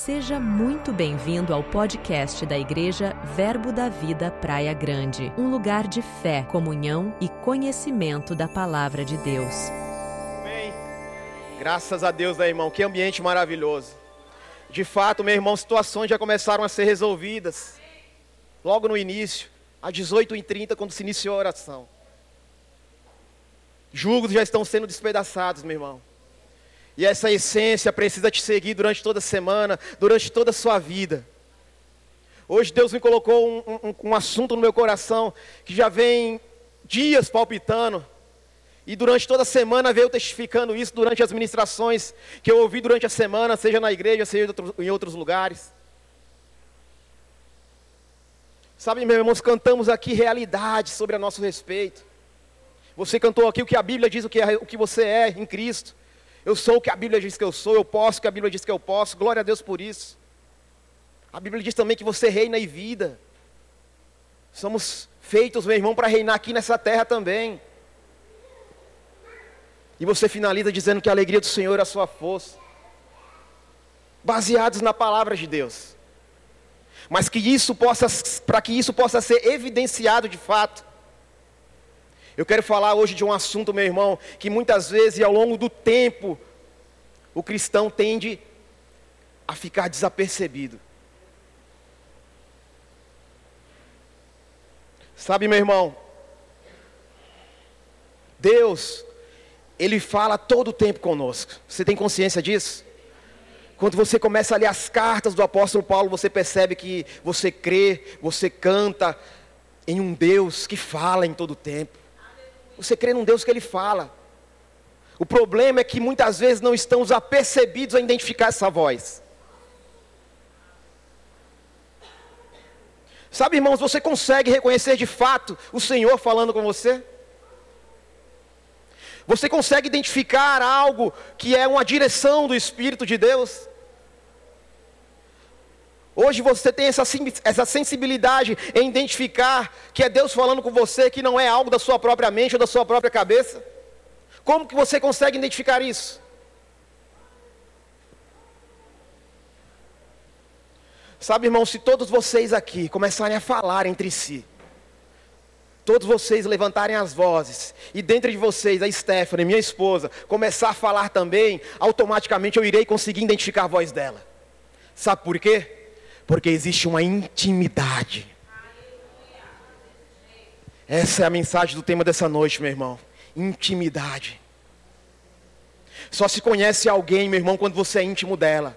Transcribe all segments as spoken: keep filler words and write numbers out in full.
Seja muito bem-vindo ao podcast da Igreja Verbo da Vida Praia Grande, um lugar de fé, comunhão e conhecimento da Palavra de Deus. Amém. Graças a Deus, né, irmão? Que ambiente maravilhoso. De fato, meu irmão, situações já começaram a ser resolvidas. Logo no início, às dezoito e trinta, quando se iniciou a oração. Julgos já estão sendo despedaçados, meu irmão. E essa essência precisa te seguir durante toda a semana, durante toda a sua vida. Hoje Deus me colocou um, um, um assunto no meu coração que já vem dias palpitando. E durante toda a semana veio testificando isso durante as ministrações que eu ouvi durante a semana, seja na igreja, seja em outros lugares. Sabe, meus irmãos, cantamos aqui realidades sobre a nosso respeito. Você cantou aqui o que a Bíblia diz, o que, é, o que você é em Cristo. Eu sou o que a Bíblia diz que eu sou, eu posso o que a Bíblia diz que eu posso, glória a Deus por isso. A Bíblia diz também que você reina em vida. Somos feitos, meu irmão, para reinar aqui nessa terra também. E você finaliza dizendo que a alegria do Senhor é a sua força. Baseados na palavra de Deus. Mas que isso possa, para que isso possa ser evidenciado de fato. Eu quero falar hoje de um assunto, meu irmão, que muitas vezes ao longo do tempo, o cristão tende a ficar desapercebido. Sabe, meu irmão, Deus, Ele fala todo o tempo conosco. Você tem consciência disso? Quando você começa a ler as cartas do apóstolo Paulo, você percebe que você crê, você canta em um Deus que fala em todo o tempo. Você crê num Deus que Ele fala. O problema é que muitas vezes não estamos apercebidos a identificar essa voz. Sabe, irmãos, você consegue reconhecer de fato o Senhor falando com você? Você consegue identificar algo que é uma direção do Espírito de Deus? Hoje você tem essa, essa sensibilidade em identificar que é Deus falando com você, que não é algo da sua própria mente ou da sua própria cabeça? Como que você consegue identificar isso? Sabe, irmão, se todos vocês aqui começarem a falar entre si, todos vocês levantarem as vozes, e dentro de vocês, a Stephanie, minha esposa, começar a falar também, automaticamente eu irei conseguir identificar a voz dela. Sabe por quê? Porque existe uma intimidade. Essa é a mensagem do tema dessa noite, meu irmão. Intimidade. Só se conhece alguém, meu irmão, quando você é íntimo dela.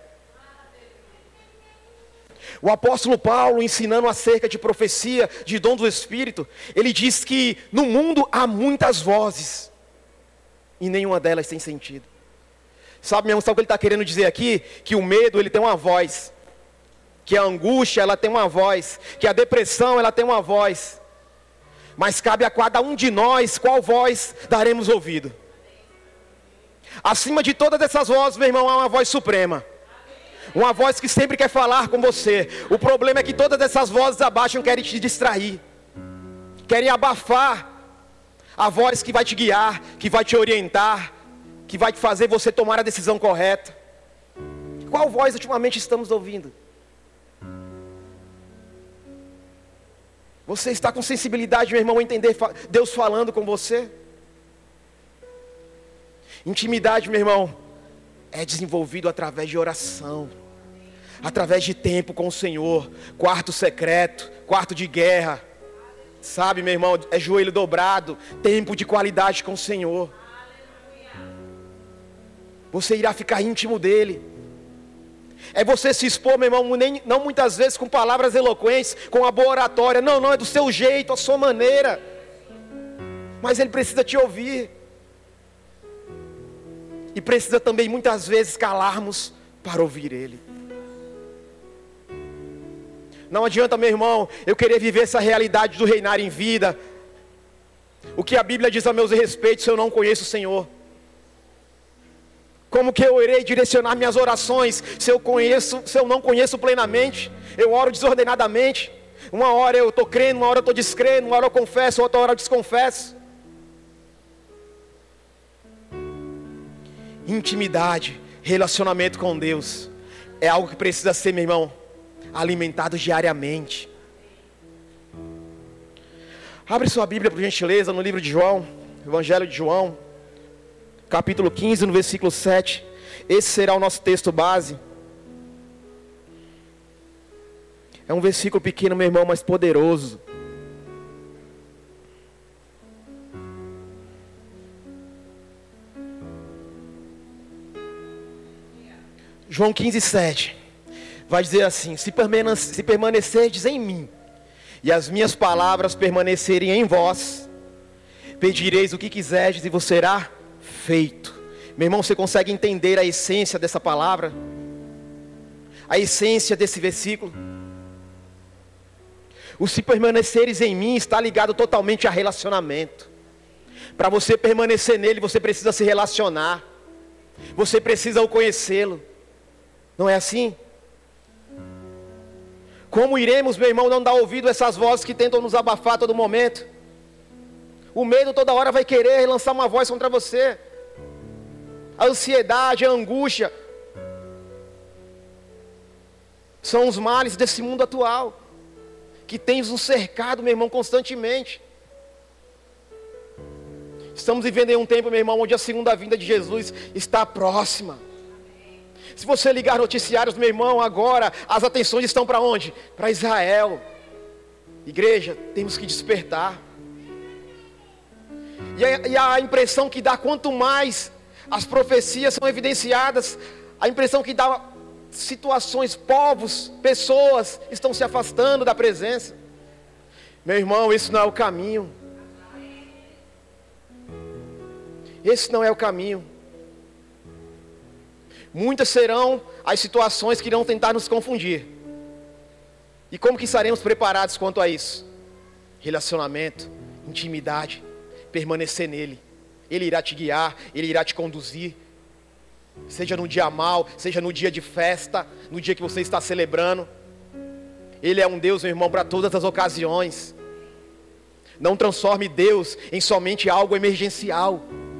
O apóstolo Paulo, ensinando acerca de profecia, de dom do Espírito, ele diz que no mundo há muitas vozes, e nenhuma delas tem sentido. Sabe, meu irmão, sabe o que ele está querendo dizer aqui? Que o medo, ele tem uma voz. Que a angústia, ela tem uma voz. Que a depressão, ela tem uma voz. Mas cabe a cada um de nós qual voz daremos ouvido. Acima de todas essas vozes, meu irmão, há uma voz suprema. Uma voz que sempre quer falar com você. O problema é que todas essas vozes abaixo querem te distrair. Querem abafar a voz que vai te guiar, que vai te orientar, que vai te fazer você tomar a decisão correta. Qual voz ultimamente estamos ouvindo? Você está com sensibilidade, meu irmão, a entender Deus falando com você? Intimidade, meu irmão, é desenvolvido através de oração, através de tempo com o Senhor, quarto secreto, quarto de guerra. Sabe, meu irmão, é joelho dobrado, tempo de qualidade com o Senhor. Você irá ficar íntimo dEle. É você se expor, meu irmão, nem, não muitas vezes com palavras eloquentes, com uma boa oratória. Não, não, é do seu jeito, a sua maneira. Mas Ele precisa te ouvir. E precisa também muitas vezes calarmos para ouvir Ele. Não adianta, meu irmão, eu querer viver essa realidade do reinar em vida. O que a Bíblia diz a meus respeitos se eu não conheço o Senhor? Como que eu irei direcionar minhas orações se eu conheço, se eu não conheço plenamente? Eu oro desordenadamente. Uma hora eu estou crendo, uma hora eu estou descrendo, uma hora eu confesso, outra hora eu desconfesso. Intimidade, relacionamento com Deus é algo que precisa ser, meu irmão, alimentado diariamente. Abre sua Bíblia, por gentileza, no livro de João, Evangelho de João, capítulo quinze, no versículo sete. Esse será o nosso texto base. É um versículo pequeno, meu irmão, mas poderoso. João quinze, sete. Vai dizer assim: se, permane- se permanecerdes em mim, e as minhas palavras permanecerem em vós, pedireis o que quiserdes e vos será feito. Meu irmão, você consegue entender a essência dessa palavra? A essência desse versículo? O se permaneceres em mim está ligado totalmente a relacionamento. Para você permanecer nele, você precisa se relacionar. Você precisa o conhecê-lo. Não é assim? Como iremos, meu irmão, não dar ouvido a essas vozes que tentam nos abafar a todo momento? O medo toda hora vai querer lançar uma voz contra você. A ansiedade, a angústia são os males desse mundo atual, que tem nos cercado, meu irmão, constantemente. Estamos vivendo em um tempo, meu irmão, onde a segunda vinda de Jesus está próxima. Se você ligar noticiários, meu irmão, agora as atenções estão para onde? Para Israel. Igreja, temos que despertar. E a, e a impressão que dá, quanto mais as profecias são evidenciadas, a impressão que dá, situações, povos, pessoas estão se afastando da presença. Meu irmão, esse não é o caminho. Esse não é o caminho. Muitas serão as situações que irão tentar nos confundir. E como que estaremos preparados quanto a isso? Relacionamento, intimidade, permanecer nele. Ele irá te guiar, ele irá te conduzir. Seja no dia mau, seja no dia de festa, no dia que você está celebrando. Ele é um Deus, meu irmão, para todas as ocasiões. Não transforme Deus em somente algo emergencial.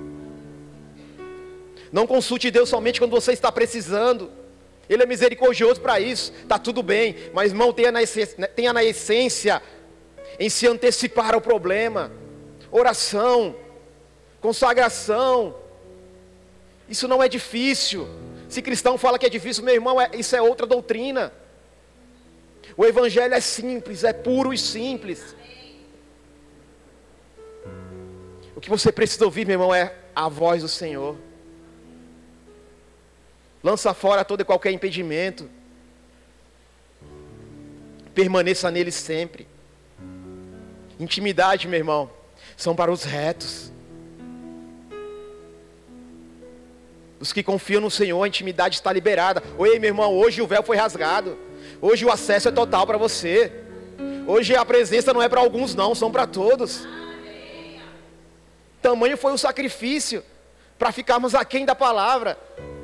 Não consulte Deus somente quando você está precisando. Ele é misericordioso para isso, está tudo bem. Mas, irmão, tenha na, essência, tenha na essência em se antecipar ao problema. Oração, consagração. Isso não é difícil. Se cristão fala que é difícil, meu irmão, é, isso é outra doutrina. O evangelho é simples, é puro e simples. O que você precisa ouvir, meu irmão, é a voz do Senhor. Lança fora todo e qualquer impedimento. Permaneça nele sempre. Intimidade, meu irmão, são para os retos. Os que confiam no Senhor, a intimidade está liberada. Oi, meu irmão, hoje o véu foi rasgado. Hoje o acesso é total para você. Hoje a presença não é para alguns não, são para todos. Tamanho foi o sacrifício para ficarmos aquém da palavra.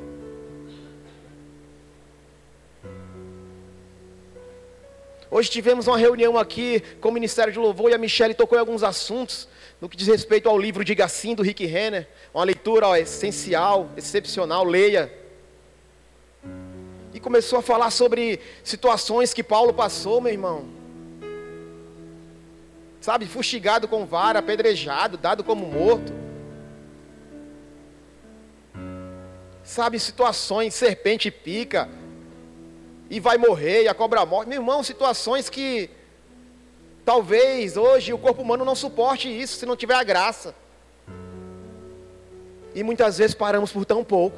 Hoje tivemos uma reunião aqui com o Ministério de Louvor e a Michele tocou em alguns assuntos no que diz respeito ao livro Diga Sim, do Rick Renner. Uma leitura ó, essencial, excepcional, leia. E começou a falar sobre situações que Paulo passou, meu irmão. Sabe, fustigado com vara, apedrejado, dado como morto. Sabe, situações, serpente pica, e vai morrer, e a cobra morre. Meu irmão, situações que talvez hoje o corpo humano não suporte isso, se não tiver a graça. E muitas vezes paramos por tão pouco,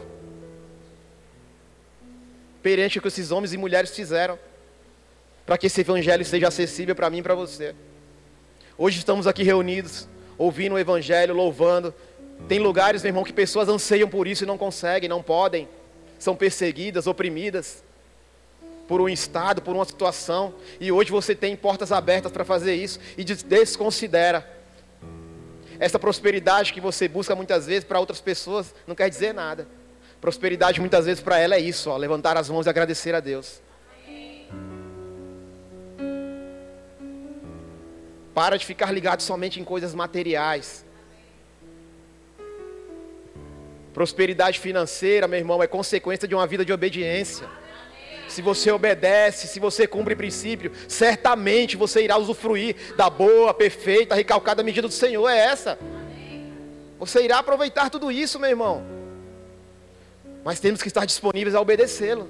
perante o que esses homens e mulheres fizeram, para que esse evangelho seja acessível para mim e para você. Hoje estamos aqui reunidos, ouvindo o evangelho, louvando. Tem lugares, meu irmão, que pessoas anseiam por isso e não conseguem, não podem. São perseguidas, oprimidas por um estado, por uma situação. E hoje você tem portas abertas para fazer isso e desconsidera. Essa prosperidade que você busca muitas vezes para outras pessoas não quer dizer nada. Prosperidade muitas vezes para ela é isso, ó, levantar as mãos e agradecer a Deus. Para de ficar ligado somente em coisas materiais. Prosperidade financeira, meu irmão, é consequência de uma vida de obediência. Se você obedece, se você cumpre princípio, certamente você irá usufruir da boa, perfeita, recalcada medida do Senhor. É essa. Você irá aproveitar tudo isso, meu irmão. Mas temos que estar disponíveis a obedecê-lo.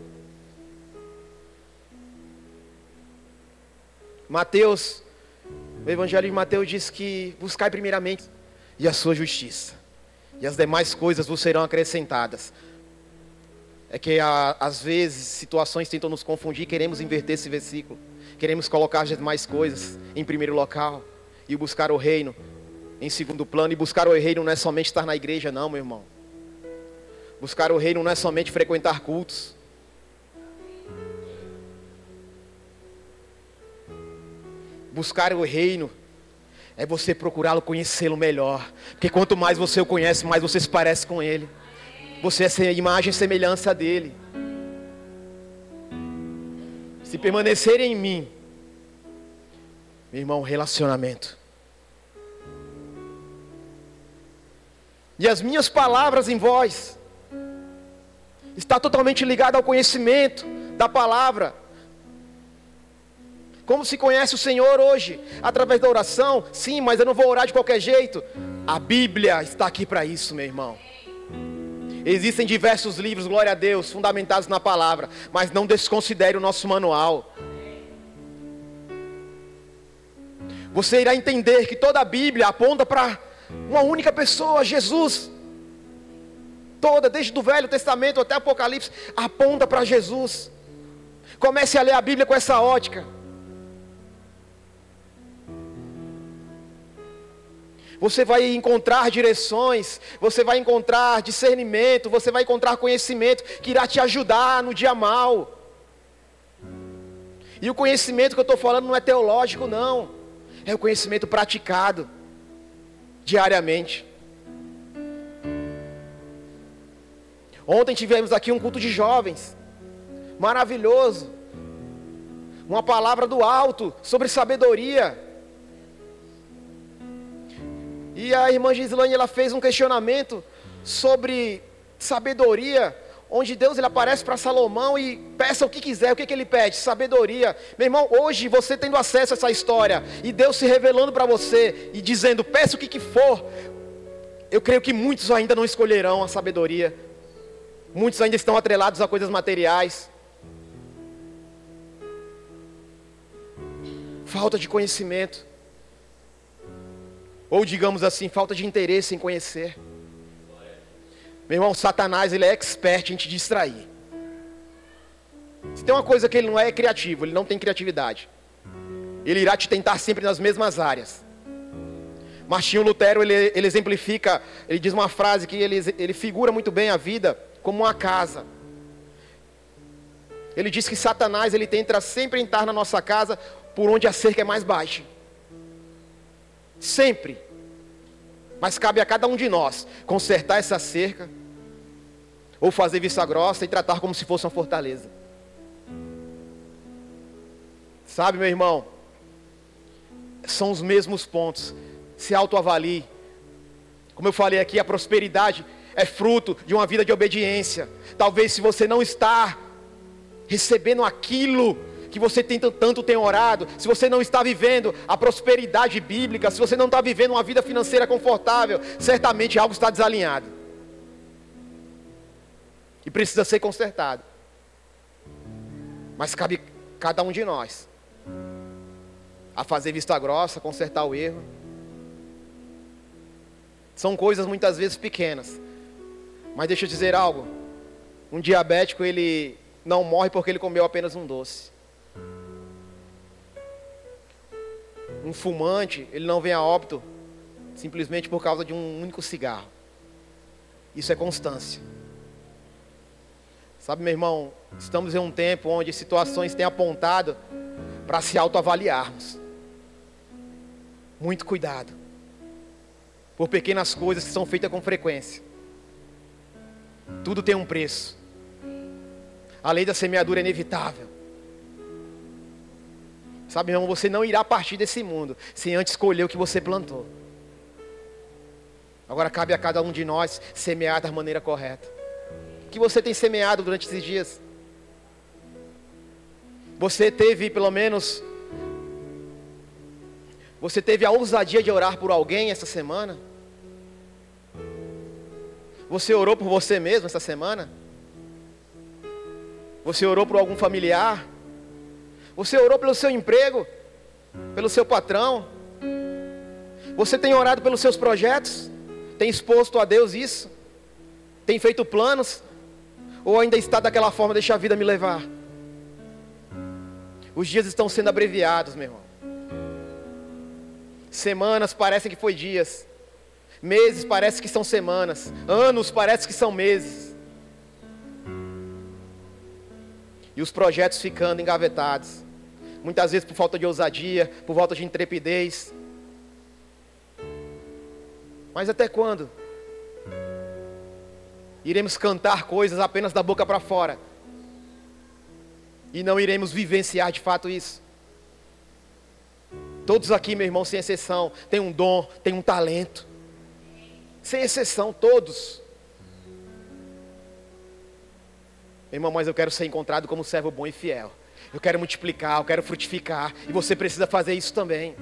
Mateus, o Evangelho de Mateus diz que buscai primeiramente e a sua justiça, e as demais coisas vos serão acrescentadas. É que a, às vezes situações tentam nos confundir, queremos inverter esse versículo, queremos colocar as demais coisas em primeiro local e buscar o reino em segundo plano. E buscar o reino não é somente estar na igreja, não, meu irmão. Buscar o reino não é somente frequentar cultos. Buscar o reino é você procurá-lo, conhecê-lo melhor. Porque quanto mais você o conhece, mais você se parece com ele. Você é a imagem e semelhança dele. Se permanecer em mim, meu irmão, relacionamento. E as minhas palavras em vós está totalmente ligado ao conhecimento da palavra. Como se conhece o Senhor hoje? Através da oração? Sim, mas eu não vou orar de qualquer jeito. A Bíblia está aqui para isso, meu irmão. Existem diversos livros, glória a Deus, fundamentados na palavra, mas não desconsidere o nosso manual. Você irá entender que toda a Bíblia aponta para uma única pessoa, Jesus. Toda, desde o Velho Testamento até Apocalipse, aponta para Jesus. Comece a ler a Bíblia com essa ótica. Você vai encontrar direções, você vai encontrar discernimento, você vai encontrar conhecimento que irá te ajudar no dia mal. E o conhecimento que eu estou falando não é teológico, não. É o conhecimento praticado diariamente. Ontem tivemos aqui um culto de jovens, maravilhoso. Uma palavra do alto sobre sabedoria. E a irmã Gislane, ela fez um questionamento sobre sabedoria, onde Deus ele aparece para Salomão e peça o que quiser. O que, que ele pede? Sabedoria. Meu irmão, hoje você tendo acesso a essa história, e Deus se revelando para você, e dizendo, peça o que, que for, eu creio que muitos ainda não escolherão a sabedoria. Muitos ainda estão atrelados a coisas materiais. Falta de conhecimento. Ou digamos assim, falta de interesse em conhecer. Meu irmão, Satanás, ele é expert em te distrair. Se tem uma coisa que ele não é, é criativo, ele não tem criatividade. Ele irá te tentar sempre nas mesmas áreas. Martinho Lutero, ele, ele exemplifica, ele diz uma frase que ele, ele figura muito bem a vida como uma casa. Ele diz que Satanás, ele tenta sempre entrar na nossa casa por onde a cerca é mais baixa. Sempre. Mas cabe a cada um de nós consertar essa cerca, ou fazer vista grossa e tratar como se fosse uma fortaleza. Sabe, meu irmão, são os mesmos pontos. Se autoavalie. Como eu falei aqui, a prosperidade é fruto de uma vida de obediência. Talvez se você não está recebendo aquilo que você tem, tanto tem orado, se você não está vivendo a prosperidade bíblica, se você não está vivendo uma vida financeira confortável, certamente algo está desalinhado. E precisa ser consertado. Mas cabe cada um de nós a fazer vista grossa, consertar o erro. São coisas muitas vezes pequenas. Mas deixa eu dizer algo. Um diabético, ele não morre porque ele comeu apenas um doce. Um fumante, ele não vem a óbito simplesmente por causa de um único cigarro. Isso é constância. Sabe, meu irmão, estamos em um tempo onde situações têm apontado para se autoavaliarmos. Muito cuidado. Por pequenas coisas que são feitas com frequência. Tudo tem um preço. A lei da semeadura é inevitável. Sabe, meu irmão, você não irá partir desse mundo sem antes escolher o que você plantou. Agora cabe a cada um de nós semear da maneira correta. O que você tem semeado durante esses dias? Você teve pelo menos, você teve a ousadia de orar por alguém essa semana? Você orou por você mesmo essa semana? Você orou por algum familiar? Você orou pelo seu emprego? Pelo seu patrão? Você tem orado pelos seus projetos? Tem exposto a Deus isso? Tem feito planos? Ou ainda está daquela forma, deixa a vida me levar? Os dias estão sendo abreviados, meu irmão. Semanas parecem que foi dias. Meses parece que são semanas. Anos parece que são meses. E os projetos ficando engavetados. Muitas vezes por falta de ousadia, por falta de intrepidez. Mas até quando? Iremos cantar coisas apenas da boca para fora. E não iremos vivenciar de fato isso. Todos aqui, meu irmão, sem exceção, tem um dom, tem um talento. Sem exceção, todos. Meu irmão, mas eu quero ser encontrado como servo bom e fiel. Eu quero multiplicar, eu quero frutificar. E você precisa fazer isso também.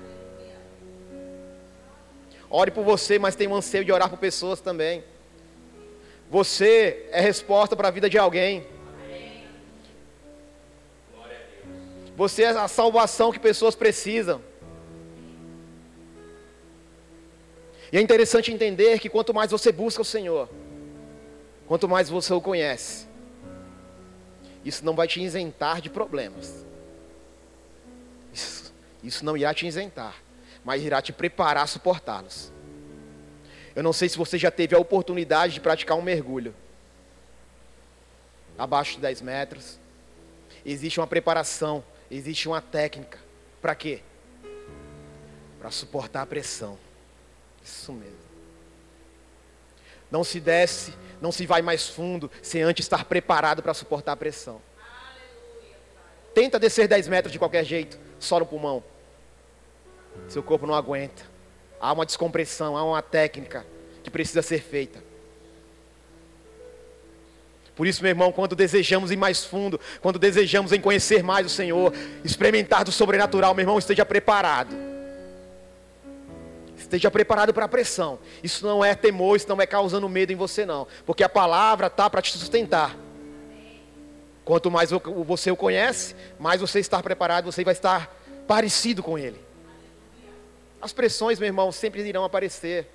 Ore por você, mas tem um anseio de orar por pessoas também. Você é resposta para a vida de alguém. Você é a salvação que pessoas precisam. E é interessante entender que quanto mais você busca o Senhor, quanto mais você o conhece, isso não vai te isentar de problemas. Isso, isso não irá te isentar, mas irá te preparar a suportá-los. Eu não sei se você já teve a oportunidade de praticar um mergulho. Abaixo de dez metros. Existe uma preparação, existe uma técnica. Para quê? Para suportar a pressão. Isso mesmo. Não se desce, não se vai mais fundo, sem antes estar preparado para suportar a pressão. Tenta descer dez metros de qualquer jeito, só no pulmão. Seu corpo não aguenta. Há uma descompressão, há uma técnica que precisa ser feita. Por isso, meu irmão, quando desejamos ir mais fundo, quando desejamos em conhecer mais o Senhor, experimentar do sobrenatural, meu irmão, esteja preparado. Esteja preparado para a pressão. Isso não é temor, isso não é causando medo em você não. Porque a palavra está para te sustentar. Quanto mais você o conhece, mais você está preparado, você vai estar parecido com Ele. As pressões, meu irmão, sempre irão aparecer.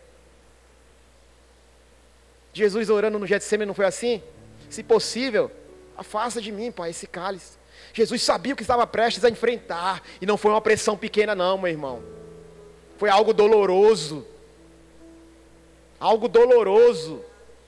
Jesus orando no Getsêmani não foi assim? Se possível, afasta de mim, Pai, esse cálice. Jesus sabia o que estava prestes a enfrentar. E não foi uma pressão pequena não, meu irmão. Foi algo doloroso. Algo doloroso.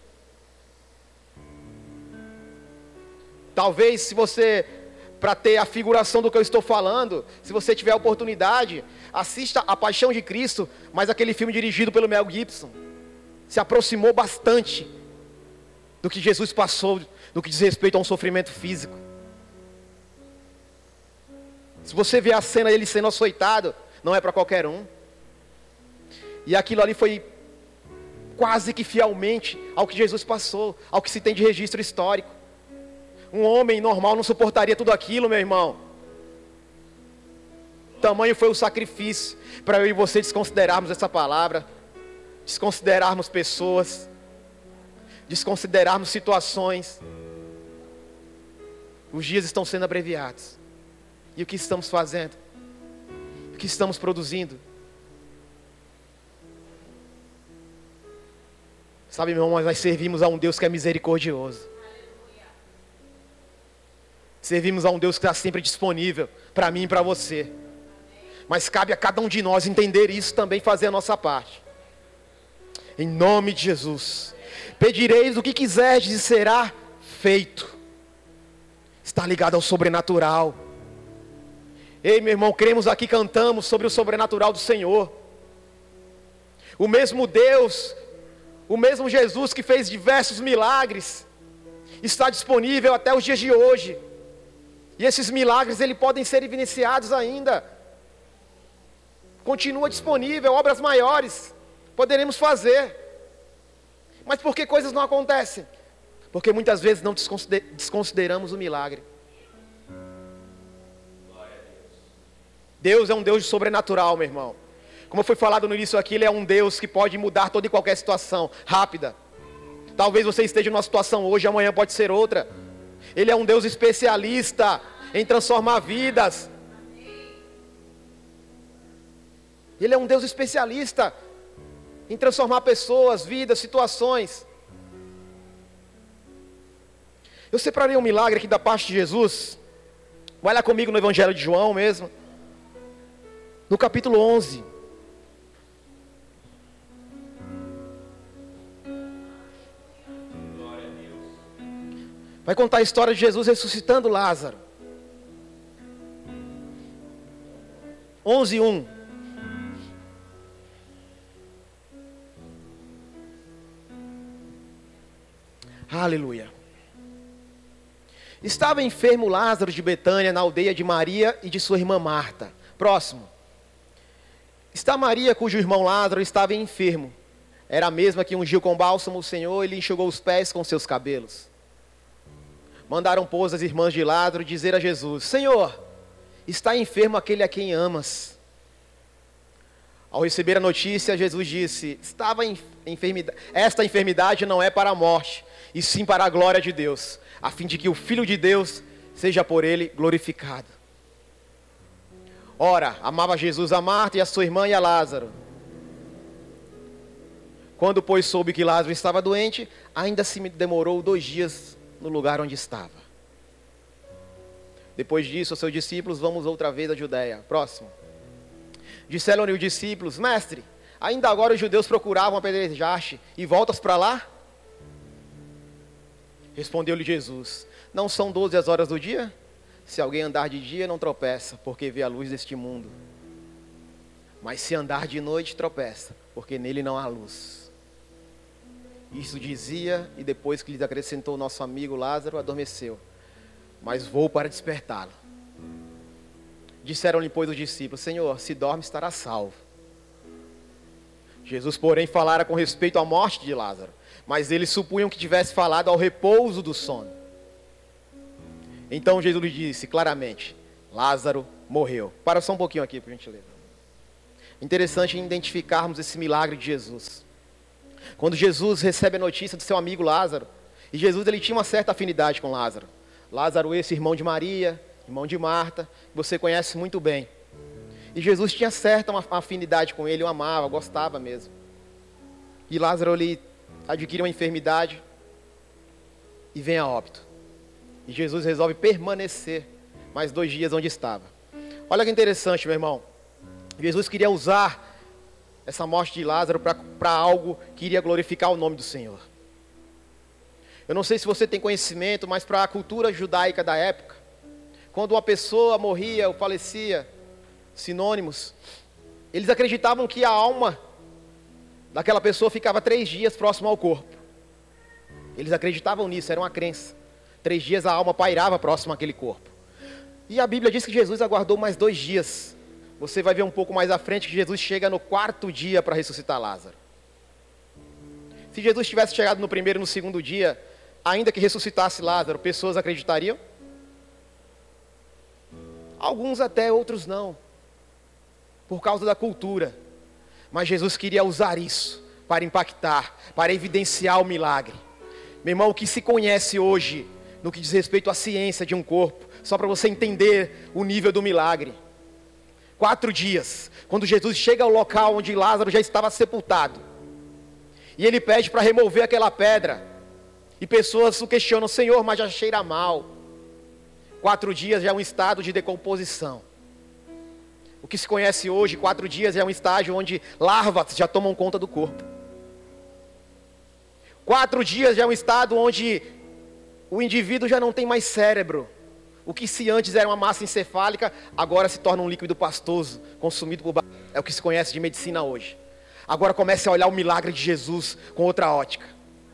Talvez se você, para ter a figuração do que eu estou falando, se você tiver a oportunidade, assista A Paixão de Cristo, mas aquele filme dirigido pelo Mel Gibson. Se aproximou bastante do que Jesus passou, no que diz respeito a um sofrimento físico. Se você vê a cena dele sendo açoitado, não é para qualquer um. E aquilo ali foi quase que fielmente ao que Jesus passou, ao que se tem de registro histórico. Um homem normal não suportaria tudo aquilo, meu irmão. Tamanho foi o sacrifício para eu e você desconsiderarmos essa palavra, desconsiderarmos pessoas, desconsiderarmos situações. Os dias estão sendo abreviados. E o que estamos fazendo? O que estamos produzindo? Sabe, meu irmão, nós servimos a um Deus que é misericordioso. Servimos a um Deus que está sempre disponível para mim e para você. Mas cabe a cada um de nós entender isso também, fazer a nossa parte. Em nome de Jesus. Pedireis o que quiserdes e será feito. Está ligado ao sobrenatural. Ei, meu irmão, cremos aqui, cantamos sobre o sobrenatural do Senhor. O mesmo Deus, o mesmo Jesus que fez diversos milagres, está disponível até os dias de hoje. E esses milagres, eles podem ser evidenciados ainda. Continua disponível, obras maiores poderemos fazer. Mas por que coisas não acontecem? Porque muitas vezes não desconsideramos o milagre. Deus é um Deus sobrenatural, meu irmão. Como foi falado no início aqui, Ele é um Deus que pode mudar toda e qualquer situação, rápida. Talvez você esteja numa situação hoje, amanhã pode ser outra. Ele é um Deus especialista em transformar vidas. Ele é um Deus especialista em transformar pessoas, vidas, situações. Eu separei um milagre aqui da parte de Jesus. Vai lá comigo no Evangelho de João mesmo. No capítulo onze. Vai contar a história de Jesus ressuscitando Lázaro. onze, um. Aleluia. Estava enfermo Lázaro de Betânia, na aldeia de Maria e de sua irmã Marta. Próximo. Está Maria, cujo irmão Lázaro estava enfermo. Era a mesma que ungiu com bálsamo o Senhor e lhe enxugou os pés com seus cabelos. Mandaram, pois, as irmãs de Lázaro dizer a Jesus: Senhor, está enfermo aquele a quem amas. Ao receber a notícia, Jesus disse: Estava em enfermidade. Esta enfermidade não é para a morte, e sim para a glória de Deus, a fim de que o Filho de Deus seja por ele glorificado. Ora, amava Jesus a Marta e a sua irmã e a Lázaro. Quando, pois, soube que Lázaro estava doente, ainda se demorou dois dias no lugar onde estava. Depois disso, os seus discípulos, vamos outra vez à Judeia. Próximo. Disseram-lhe os discípulos: Mestre, ainda agora os judeus procuravam apedrejar-te, e voltas para lá? Respondeu-lhe Jesus: Não são doze as horas do dia? Se alguém andar de dia, não tropeça, porque vê a luz deste mundo. Mas se andar de noite, tropeça, porque nele não há luz. Isso dizia, e depois que lhes acrescentou nosso amigo Lázaro, adormeceu. Mas vou para despertá-lo. Disseram-lhe, pois, os discípulos: Senhor, se dorme, estará salvo. Jesus, porém, falara com respeito à morte de Lázaro, mas eles supunham que tivesse falado ao repouso do sono. Então Jesus lhe disse claramente: Lázaro morreu. Para só um pouquinho aqui, por gentileza. Interessante identificarmos esse milagre de Jesus. Quando Jesus recebe a notícia do seu amigo Lázaro, e Jesus ele tinha uma certa afinidade com Lázaro. Lázaro, esse irmão de Maria, irmão de Marta, que você conhece muito bem. E Jesus tinha certa uma afinidade com ele, o amava, gostava mesmo. E Lázaro ele adquire uma enfermidade e vem a óbito. E Jesus resolve permanecer mais dois dias onde estava. Olha que interessante, meu irmão. Jesus queria usar essa morte de Lázaro para algo que iria glorificar o nome do Senhor. Eu não sei se você tem conhecimento, mas para a cultura judaica da época, quando uma pessoa morria ou falecia, sinônimos, eles acreditavam que a alma daquela pessoa ficava três dias próximo ao corpo. Eles acreditavam nisso, era uma crença. Três dias a alma pairava próximo àquele corpo. E a Bíblia diz que Jesus aguardou mais dois dias. Você vai ver um pouco mais à frente que Jesus chega no quarto dia para ressuscitar Lázaro. Se Jesus tivesse chegado no primeiro e no segundo dia, ainda que ressuscitasse Lázaro, pessoas acreditariam? Alguns até, outros não. Por causa da cultura. Mas Jesus queria usar isso para impactar, para evidenciar o milagre. Meu irmão, o que se conhece hoje, no que diz respeito à ciência de um corpo, só para você entender o nível do milagre. Quatro dias, quando Jesus chega ao local onde Lázaro já estava sepultado, e ele pede para remover aquela pedra, e pessoas o questionam: Senhor, mas já cheira mal. Quatro dias já é um estado de decomposição. O que se conhece hoje, quatro dias é um estágio onde larvas já tomam conta do corpo. Quatro dias já é um estado onde o indivíduo já não tem mais cérebro. O que se antes era uma massa encefálica, agora se torna um líquido pastoso, consumido por... É o que se conhece de medicina hoje. Agora comece a olhar o milagre de Jesus com outra ótica.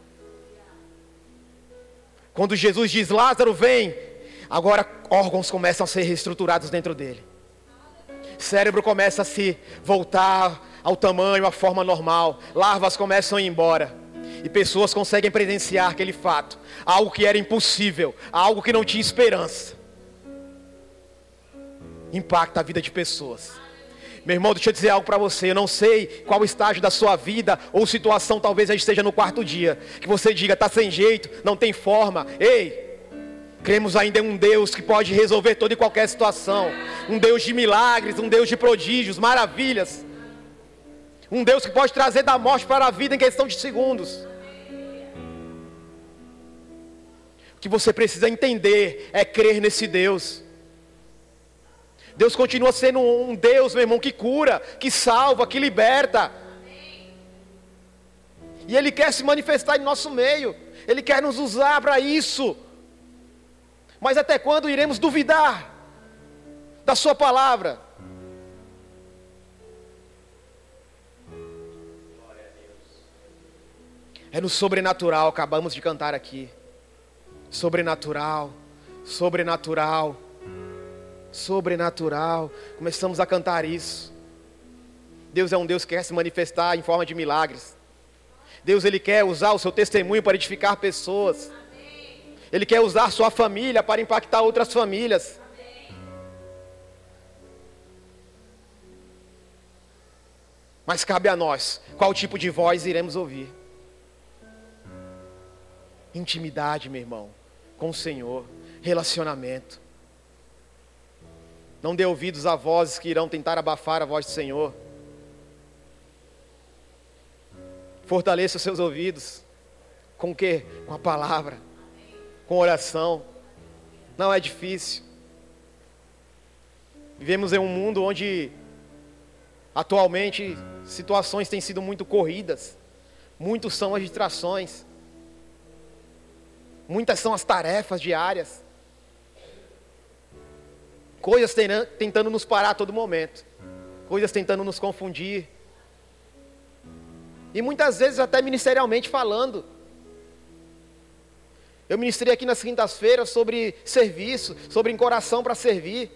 Quando Jesus diz: Lázaro, vem, agora órgãos começam a ser reestruturados dentro dele. Cérebro começa a se voltar ao tamanho, à forma normal. Larvas começam a ir embora. E pessoas conseguem presenciar aquele fato. Algo que era impossível, algo que não tinha esperança. impacta a vida de pessoas. Meu irmão, deixa eu dizer algo para você. Eu não sei qual estágio da sua vida ou situação talvez já esteja no quarto dia, que você diga, está sem jeito, não tem forma. Ei, cremos ainda em um Deus que pode resolver toda e qualquer situação. Um Deus de milagres, um Deus de prodígios, maravilhas. Um Deus que pode trazer da morte para a vida em questão de segundos. O que você precisa entender é crer nesse Deus. Deus continua sendo um Deus, meu irmão, que cura, que salva, que liberta. E Ele quer se manifestar em nosso meio. Ele quer nos usar para isso. Mas até quando iremos duvidar da Sua palavra? É no sobrenatural, acabamos de cantar aqui. Sobrenatural, sobrenatural. Sobrenatural, começamos a cantar isso. Deus é um Deus que quer se manifestar em forma de milagres. Deus, Ele quer usar o seu testemunho para edificar pessoas. Ele quer usar a sua família para impactar outras famílias. Mas cabe a nós, qual tipo de voz iremos ouvir? Intimidade, meu irmão, com o Senhor, relacionamento. Não dê ouvidos a vozes que irão tentar abafar a voz do Senhor. Fortaleça os seus ouvidos. Com o quê? Com a palavra. Com oração. Não é difícil. Vivemos em um mundo onde, atualmente, situações têm sido muito corridas. Muitas são as distrações. Muitas são as tarefas diárias. Coisas tentando nos parar a todo momento. Coisas tentando nos confundir. E muitas vezes até ministerialmente falando. Eu ministrei aqui nas quintas-feiras sobre serviço, sobre encoração para servir.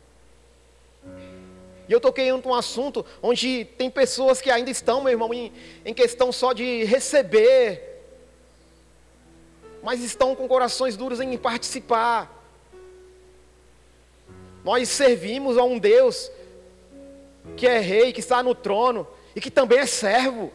E eu toquei em um assunto onde tem pessoas que ainda estão, meu irmão, em, em questão só de receber. Mas estão com corações duros em participar. Nós servimos a um Deus que é rei, que está no trono e que também é servo.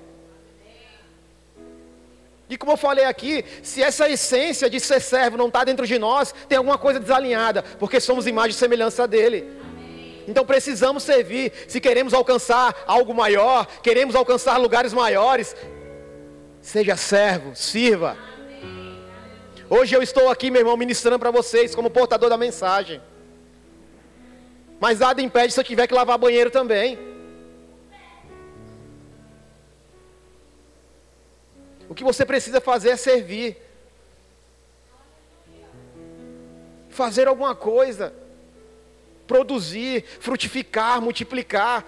E como eu falei aqui, se essa essência de ser servo não está dentro de nós, tem alguma coisa desalinhada, porque somos imagem e semelhança dele. Então precisamos servir. Se queremos alcançar algo maior, queremos alcançar lugares maiores, seja servo, sirva. Hoje eu estou aqui, meu irmão, ministrando para vocês como portador da mensagem. Mas nada impede se eu tiver que lavar banheiro também. O que você precisa fazer é servir. Fazer alguma coisa. Produzir, frutificar, multiplicar.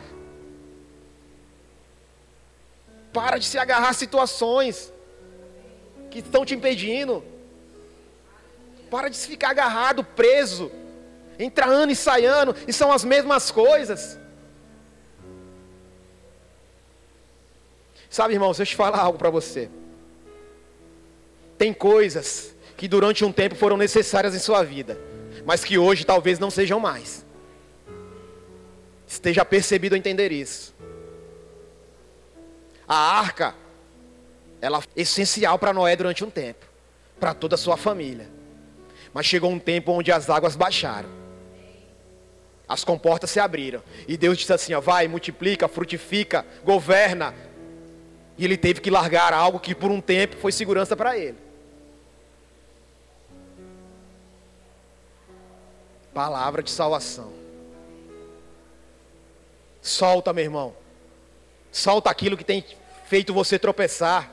Para de se agarrar a situações que estão te impedindo. Para de se ficar agarrado, preso. Entra ano e sai ano, e são as mesmas coisas. Sabe, irmãos, deixa eu te falar algo para você. Tem coisas que durante um tempo foram necessárias em sua vida, mas que hoje talvez não sejam mais. Esteja percebido a entender isso. A arca, ela é essencial para Noé durante um tempo, para toda a sua família. Mas chegou um tempo onde as águas baixaram. As comportas se abriram. E Deus disse assim, ó, vai, multiplica, frutifica, governa. E ele teve que largar algo que por um tempo foi segurança para ele. Palavra de salvação. Solta, meu irmão. Solta aquilo que tem feito você tropeçar.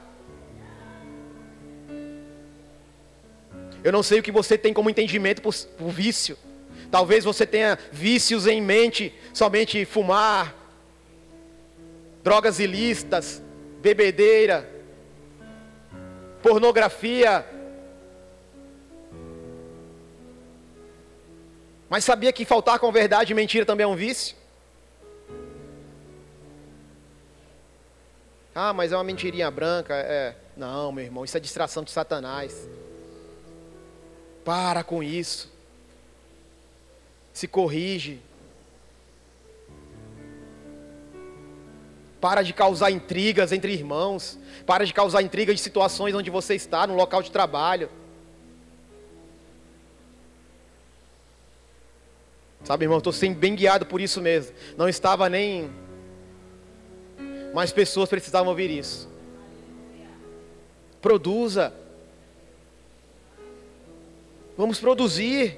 Eu não sei o que você tem como entendimento por, por vício. Talvez você tenha vícios em mente, somente fumar, drogas ilícitas, bebedeira, pornografia. Mas sabia que faltar com verdade e mentira também é um vício? Ah, mas é uma mentirinha branca. É... Não, meu irmão, isso é distração de Satanás. Para com isso. Se corrige. Para de causar intrigas entre irmãos. Para de causar intrigas de situações onde você está, no local de trabalho. Sabe, irmão, estou sendo bem guiado por isso mesmo. Não estava nem... Mas pessoas precisavam ouvir isso. Produza. Vamos produzir.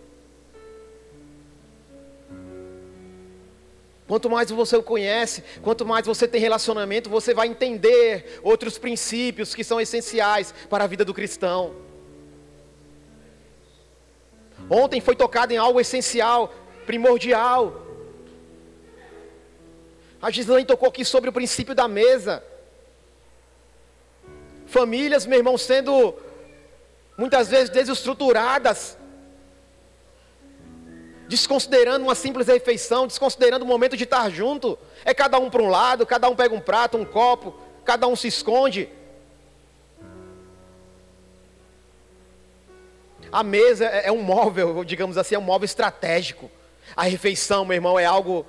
Quanto mais você o conhece, quanto mais você tem relacionamento, você vai entender outros princípios que são essenciais para a vida do cristão. Ontem foi tocado em algo essencial, primordial. A Gislaine tocou aqui sobre o princípio da mesa. Famílias, meu irmão, sendo muitas vezes desestruturadas, desconsiderando uma simples refeição, desconsiderando o momento de estar junto. É cada um para um lado, cada um pega um prato, um copo, cada um se esconde. A mesa é um móvel, digamos assim, é um móvel estratégico. A refeição, meu irmão, é algo...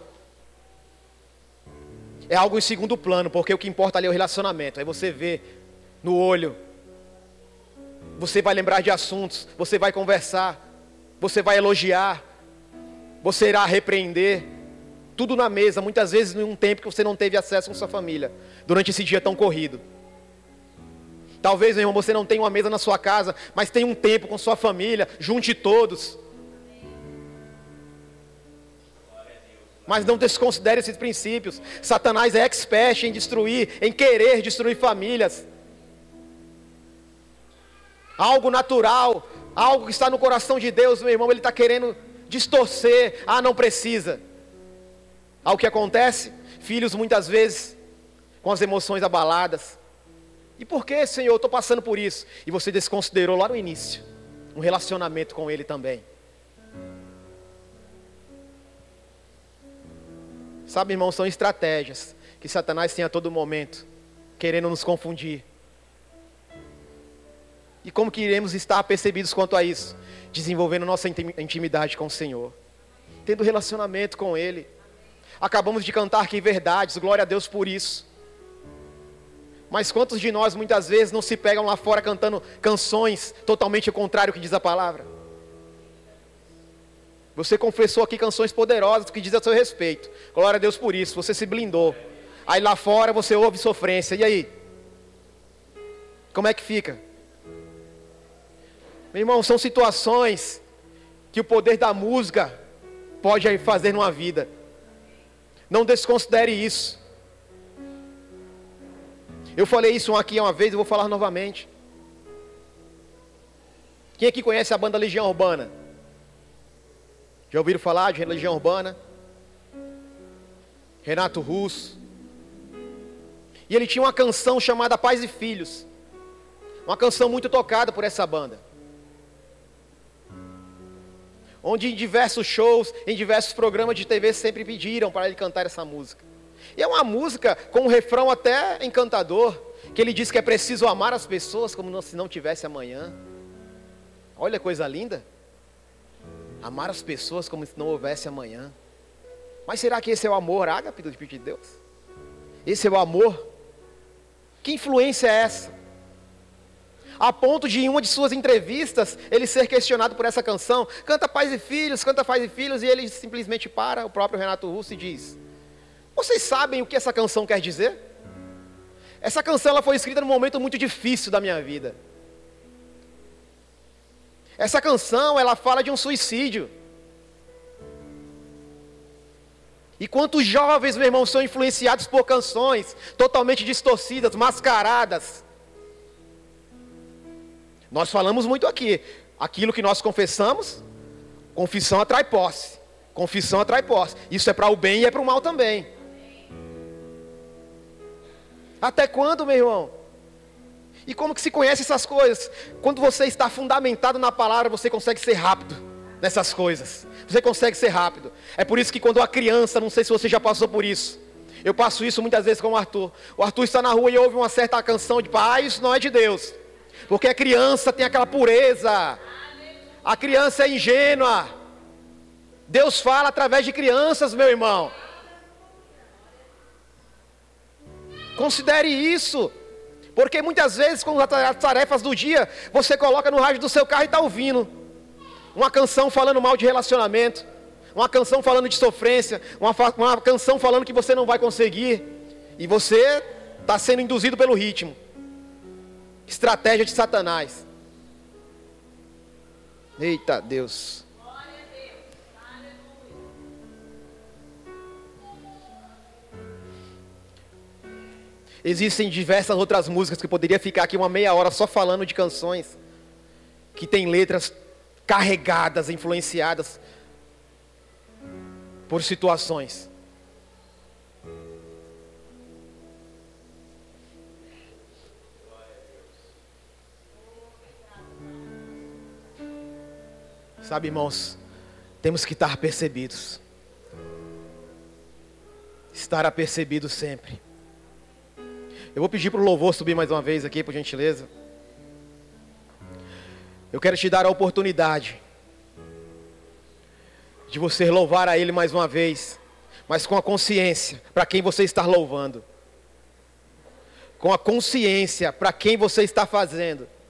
É algo em segundo plano, porque o que importa ali é o relacionamento. Aí você vê no olho, você vai lembrar de assuntos, você vai conversar, você vai elogiar, você irá repreender, tudo na mesa, muitas vezes em um tempo que você não teve acesso com sua família, durante esse dia tão corrido. Talvez, meu irmão, você não tenha uma mesa na sua casa, mas tenha um tempo com sua família, junte todos. Mas não desconsidere esses princípios. Satanás é expert em destruir, em querer destruir famílias. Algo natural, algo que está no coração de Deus, meu irmão, ele está querendo distorcer. Ah, não precisa. Ao que acontece? Filhos muitas vezes com as emoções abaladas. E por que, Senhor, eu estou passando por isso? E você desconsiderou lá no início um relacionamento com Ele também. Sabe, irmão, são estratégias que Satanás tem a todo momento, querendo nos confundir. E como que iremos estar percebidos quanto a isso? Desenvolvendo nossa intimidade com o Senhor, tendo relacionamento com Ele. Acabamos de cantar aqui verdades, glória a Deus por isso. Mas quantos de nós muitas vezes não se pegam lá fora cantando canções totalmente ao contrário do que diz a palavra? Você confessou aqui canções poderosas que dizem a seu respeito. Glória a Deus por isso, você se blindou. Aí lá fora você ouve sofrência, e aí? Como é que fica? Meu irmão, são situações que o poder da música pode fazer numa vida. Não desconsidere isso. Eu falei isso aqui uma vez, eu vou falar novamente. Quem aqui conhece a banda Legião Urbana? Já ouviram falar de Legião Urbana? Renato Russo. E ele tinha uma canção chamada Pais e Filhos. Uma canção muito tocada por essa banda. Onde em diversos shows, em diversos programas de T V sempre pediram para ele cantar essa música. E é uma música com um refrão até encantador, que ele diz que é preciso amar as pessoas como se não tivesse amanhã. Olha que coisa linda. Amar as pessoas como se não houvesse amanhã. Mas será que esse é o amor ágape do Espírito de Deus? Esse é o amor? Que influência é essa? A ponto de em uma de suas entrevistas, ele ser questionado por essa canção, canta Pais e Filhos, canta Pais e Filhos, e ele simplesmente para, o próprio Renato Russo, e diz: vocês sabem o que essa canção quer dizer? Essa canção ela foi escrita num momento muito difícil da minha vida. Essa canção, ela fala de um suicídio. E quantos jovens, meu irmão, são influenciados por canções totalmente distorcidas, mascaradas. Nós falamos muito aqui, aquilo que nós confessamos, confissão atrai posse. Confissão atrai posse. Isso é para o bem e é para o mal também. Até quando, meu irmão? E como que se conhece essas coisas? Quando você está fundamentado na palavra, você consegue ser rápido nessas coisas. Você consegue ser rápido. É por isso que quando a criança, não sei se você já passou por isso, eu passo isso muitas vezes com o Arthur. O Arthur está na rua e ouve uma certa canção de pai, isso não é de Deus. Porque a criança tem aquela pureza. A criança é ingênua. Deus fala através de crianças, meu irmão. Considere isso. Porque muitas vezes, com as tarefas do dia, você coloca no rádio do seu carro e está ouvindo uma canção falando mal de relacionamento, uma canção falando de sofrência, uma, uma canção falando que você não vai conseguir, e você está sendo induzido pelo ritmo. Estratégia de Satanás. Eita Deus. Existem diversas outras músicas que eu poderia ficar aqui uma meia hora só falando de canções que tem letras carregadas, influenciadas por situações. Sabe, irmãos, temos que estar apercebidos. Estar apercebido sempre. Eu vou pedir para o louvor subir mais uma vez aqui, por gentileza. Eu quero te dar a oportunidade de você louvar a Ele mais uma vez, mas com a consciência para quem você está louvando. Com a consciência para quem você está fazendo.